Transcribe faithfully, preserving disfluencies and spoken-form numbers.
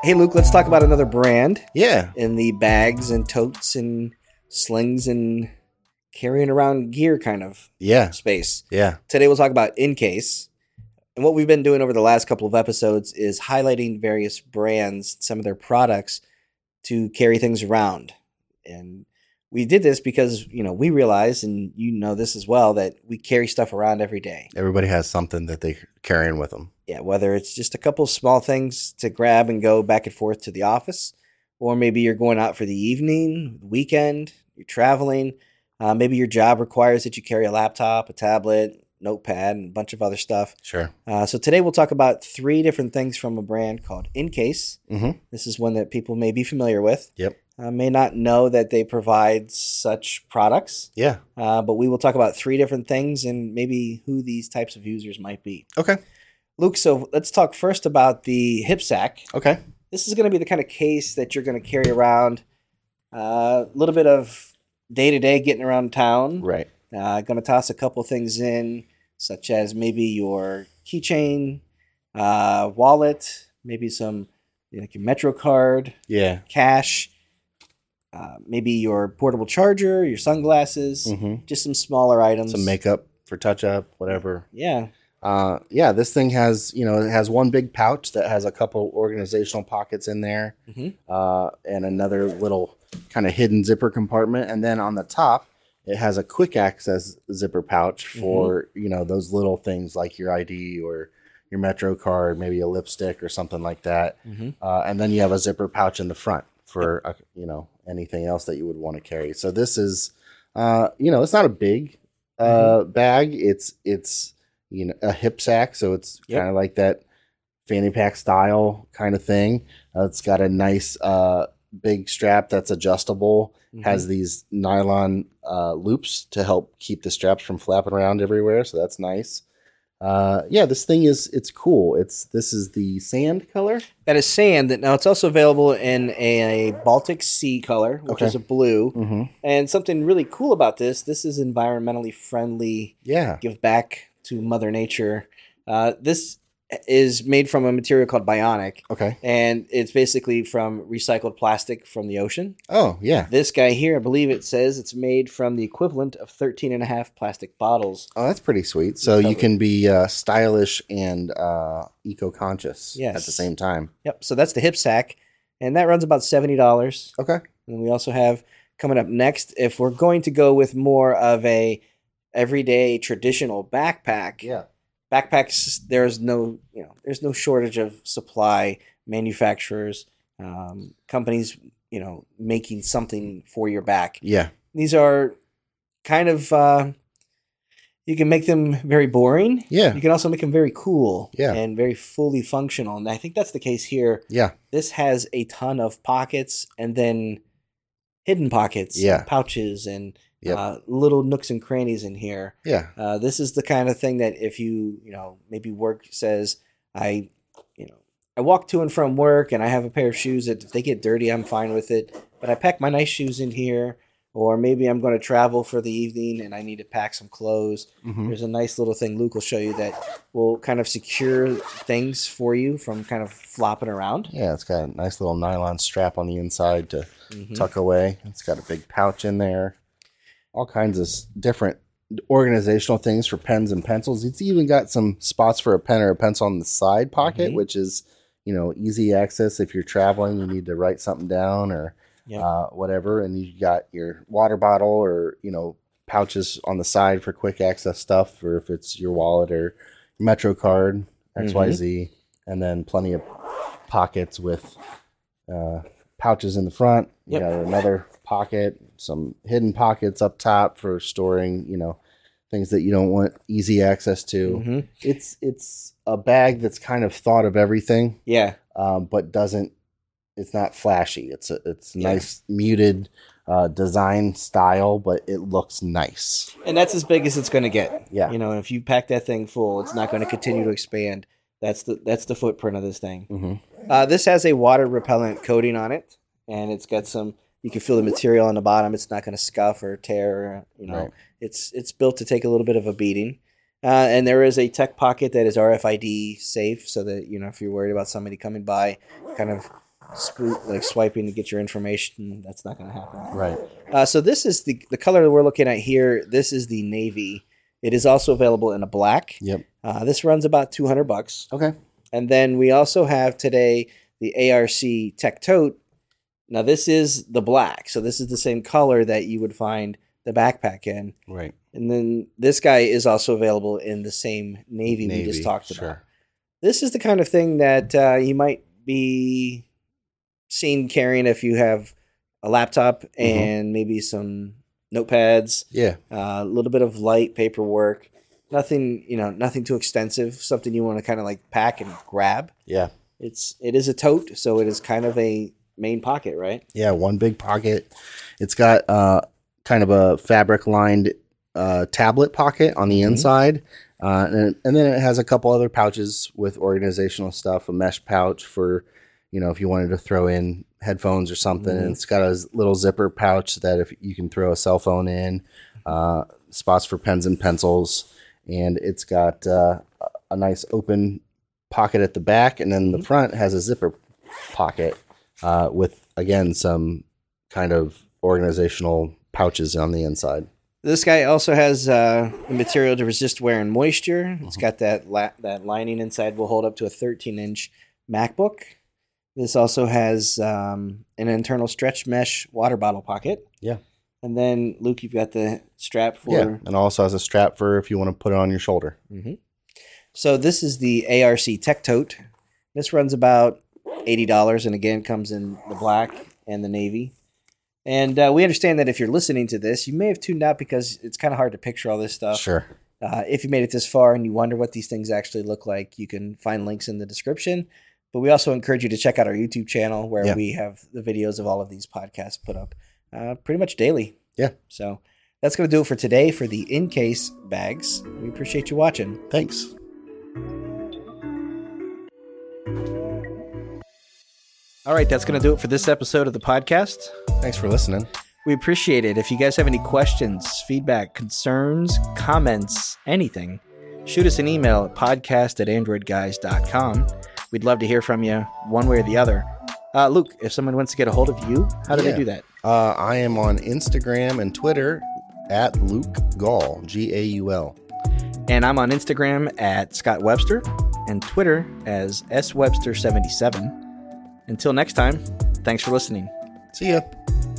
Hey, Luke, let's talk about another brand Yeah. in the bags and totes and slings and carrying around gear kind of Yeah. space. Yeah. Today we'll talk about Incase. And what we've been doing over the last couple of episodes is highlighting various brands, some of their products to carry things around. And we did this because, you know, we realize, and you know this as well, that we carry stuff around every day. Everybody has something that they're carrying with them. Yeah, whether it's just a couple of small things to grab and go back and forth to the office, or maybe you're going out for the evening, weekend, you're traveling. Uh, maybe your job requires that you carry a laptop, a tablet, notepad, and a bunch of other stuff. Sure. Uh, so today we'll talk about three different things from a brand called Incase. Mm-hmm. This is one that people may be familiar with. Yep. Uh, may not know that they provide such products. Yeah. Uh, but we will talk about three different things and maybe who these types of users might be. Okay. Luke, so let's talk first about the hip sack. Okay. This is going to be the kind of case that you're going to carry around. A uh, little bit of day-to-day getting around town. Right. Uh, going to toss a couple things in, such as maybe your keychain, uh, wallet, maybe some you know, like your Metro card, Yeah. cash, uh, maybe your portable charger, your sunglasses, Mm-hmm. just some smaller items. Some makeup for touch-up, whatever. Yeah. Uh, yeah, this thing has, you know, it has one big pouch that has a couple organizational pockets in there, Mm-hmm. uh, and another little kind of hidden zipper compartment. And then on the top, it has a quick access zipper pouch for, mm-hmm. you know, those little things like your I D or your Metro card, maybe a lipstick or something like that. Mm-hmm. Uh, and then you have a zipper pouch in the front for, yep. uh, you know, anything else that you would want to carry. So this is, uh, you know, it's not a big uh, mm-hmm. bag. It's, it's, you know, a hip sack. So it's yep. kind of like that fanny pack style kind of thing. Uh, it's got a nice uh, big strap that's adjustable, mm-hmm. has these nylon uh, loops to help keep the straps from flapping around everywhere. So that's nice. Uh, yeah, this thing is, it's cool. It's, this is the sand color. That is sand. Now it's also available in a, a Baltic Sea color, which okay. is a blue. Mm-hmm. And something really cool about this, this is environmentally friendly. Yeah. Give back to Mother Nature. Uh, this is made from a material called Bionic. Okay. And it's basically from recycled plastic from the ocean. Oh, yeah. This guy here, I believe it says it's made from the equivalent of thirteen and a half plastic bottles. Oh, that's pretty sweet. So you can be uh, stylish and uh, eco-conscious yes. at the same time. Yep. So that's the hip sack. And that runs about seventy dollars. Okay. And we also have coming up next, if we're going to go with more of a everyday traditional backpack. Yeah. Backpacks, there's no, you know, there's no shortage of supply, manufacturers, um, companies, you know, making something for your back. Yeah. These are kind of, uh, you can make them very boring. Yeah. You can also make them very cool. Yeah. And very fully functional. And I think that's the case here. Yeah. This has a ton of pockets and then hidden pockets, yeah. and pouches and Yep. Uh, little nooks and crannies in here. Yeah. Uh, this is the kind of thing that if you, you know, maybe work says, I, you know, I walk to and from work and I have a pair of shoes that if they get dirty, I'm fine with it. But I pack my nice shoes in here. Or maybe I'm going to travel for the evening and I need to pack some clothes. Mm-hmm. There's a nice little thing Luke will show you that will kind of secure things for you from kind of flopping around. Yeah, it's got a nice little nylon strap on the inside to mm-hmm. tuck away. It's got a big pouch in there. All kinds of different organizational things for pens and pencils. It's even got some spots for a pen or a pencil on the side pocket, mm-hmm. which is, you know, easy access if you're traveling, you need to write something down or yep. uh, whatever. And you got your water bottle or, you know, pouches on the side for quick access stuff, or if it's your wallet or Metro card, X Y Z, mm-hmm. and then plenty of pockets with uh, pouches in the front. You yep. got another pocket, some hidden pockets up top for storing, you know, things that you don't want easy access to. Mm-hmm. It's it's a bag that's kind of thought of everything. Yeah. Um, but doesn't, it's not flashy. It's a, it's yeah. nice muted uh, design style, but it looks nice. And that's as big as it's going to get. Yeah. You know, if you pack that thing full, it's not going to continue to expand. That's the that's the footprint of this thing. Mm-hmm. Uh, this has a water repellent coating on it, and it's got some. You can feel the material on the bottom. It's not going to scuff or tear. You know, right. it's it's built to take a little bit of a beating. Uh, and there is a tech pocket that is R F I D safe, so that you know if you're worried about somebody coming by, kind of spook, like swiping to get your information. That's not going to happen. Right. Uh, so this is the the color that we're looking at here. This is the navy. It is also available in a black. Yep. Uh, this runs about two hundred bucks. Okay. And then we also have today the A R C Tech Tote. Now this is the black, so this is the same color that you would find the backpack in. Right. And then this guy is also available in the same navy, navy we just talked sure. about. This is the kind of thing that uh, you might be seen carrying if you have a laptop mm-hmm. and maybe some notepads. Yeah. Uh, a little bit of light paperwork. Nothing, you know, nothing too extensive. Something you want to kind of like pack and grab. Yeah. It's it is a tote, so it is kind of a main pocket, right? Yeah, one big pocket. It's got uh, kind of a fabric lined uh, tablet pocket on the mm-hmm. inside. Uh, and, and then it has a couple other pouches with organizational stuff, a mesh pouch for, you know, if you wanted to throw in headphones or something. Mm-hmm. And it's got a little zipper pouch that if you can throw a cell phone in, uh, spots for pens and pencils. And it's got uh, a nice open pocket at the back. And then the front has a zipper pocket uh, with, again, some kind of organizational pouches on the inside. This guy also has uh, the material to resist wear and moisture. It's got that la- that lining inside will hold up to a thirteen inch MacBook. This also has um, an internal stretch mesh water bottle pocket. Yeah. And then, Luke, you've got the strap for... Yeah, and also has a strap for if you want to put it on your shoulder. Mm-hmm. So this is the A R C Tech Tote. This runs about eighty dollars and, again, comes in the black and the navy. And uh, we understand that if you're listening to this, you may have tuned out because it's kind of hard to picture all this stuff. Sure. Uh, if you made it this far and you wonder what these things actually look like, you can find links in the description. But we also encourage you to check out our YouTube channel where yeah. we have the videos of all of these podcasts put up uh, pretty much daily. Yeah. So that's going to do it for today for the In-Case bags. We appreciate you watching. Thanks. All right, that's going to do it for this episode of the podcast. Thanks for listening. We appreciate it. If you guys have any questions, feedback, concerns, comments, anything, shoot us an email at podcast at android guys dot com. We'd love to hear from you one way or the other. Uh, Luke, if someone wants to get a hold of you, how do yeah. they do that? Uh, I am on Instagram and Twitter at Luke Gaul, G A U L. And I'm on Instagram at Scott Webster and Twitter as S Webster seventy-seven. Until next time, thanks for listening. See ya.